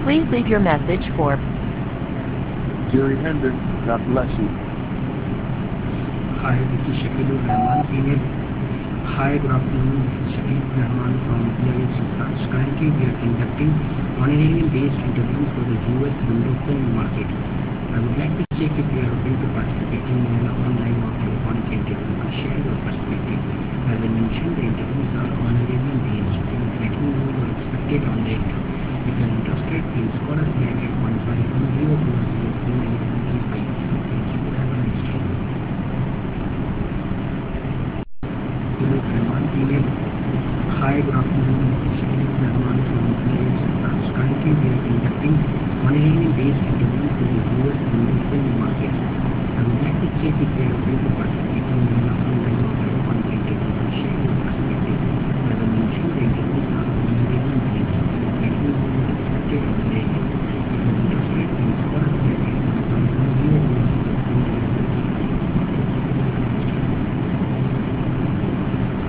Please leave your message for Jerry Hendricks, God bless you. Hi, this is Shakilur Rahman, email. Hi, good afternoon. This is Shakilur Rahman from PIS Research. Currently, we are conducting Montenegrin-based interview for the US window film market. I would like to check if you are open to participating in an online or telephonic interview to share your perspective. As I mentioned, the interviews are Montenegrin-based. Please let me know your expected on rate. If you are interested, please call us back at 15102039735. Thank you. Have a nice day. Rahman, email. Hi, good afternoon.